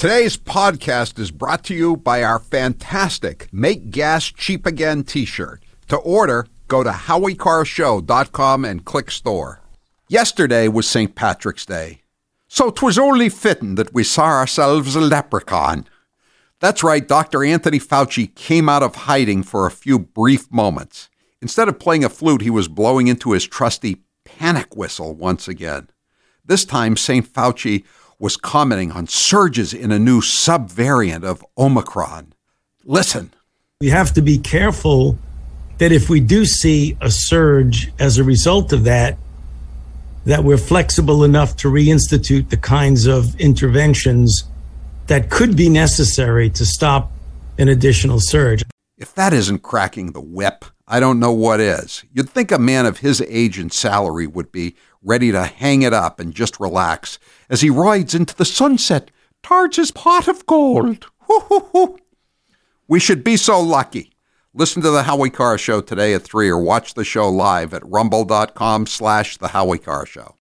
Today's podcast is brought to you by our fantastic Make Gas Cheap Again t-shirt. To order, go to howiecarrshow.com and click store. Yesterday was St. Patrick's Day, so 'twas only fitting that we saw ourselves a leprechaun. That's right, Dr. Anthony Fauci came out of hiding for a few brief moments. Instead of playing a flute, he was blowing into his trusty panic whistle once again. This time, St. Fauci was commenting on surges in a new subvariant of Omicron. Listen. We have to be careful that if we do see a surge as a result of that we're flexible enough to reinstitute the kinds of interventions that could be necessary to stop an additional surge. If that isn't cracking the whip, I don't know what is. You'd think a man of his age and salary would be ready to hang it up and just relax as he rides into the sunset towards his pot of gold. Hoo, hoo, hoo. We should be so lucky. Listen to The Howie Carr Show today at 3 or watch the show live at rumble.com/The Howie Carr Show.